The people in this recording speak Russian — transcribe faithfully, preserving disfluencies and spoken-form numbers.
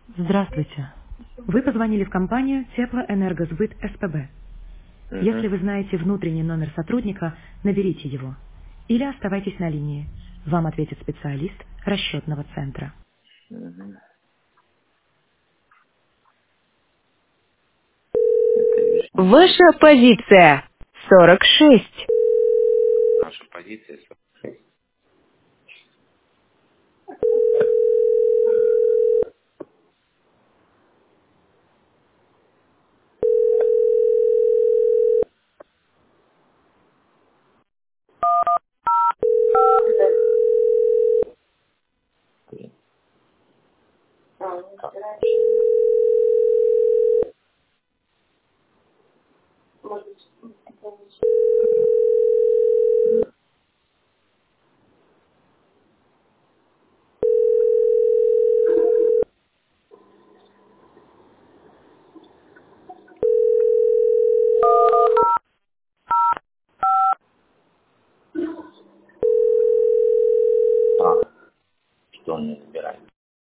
Здравствуйте. Вы позвонили в компанию Теплоэнергосбыт СПБ. Угу. Если вы знаете внутренний номер сотрудника, наберите его. Или оставайтесь на линии. Вам ответит специалист расчетного центра. Угу. Это вижу. Ваша позиция сорок шесть. Наша позиция. А, что он не забирает?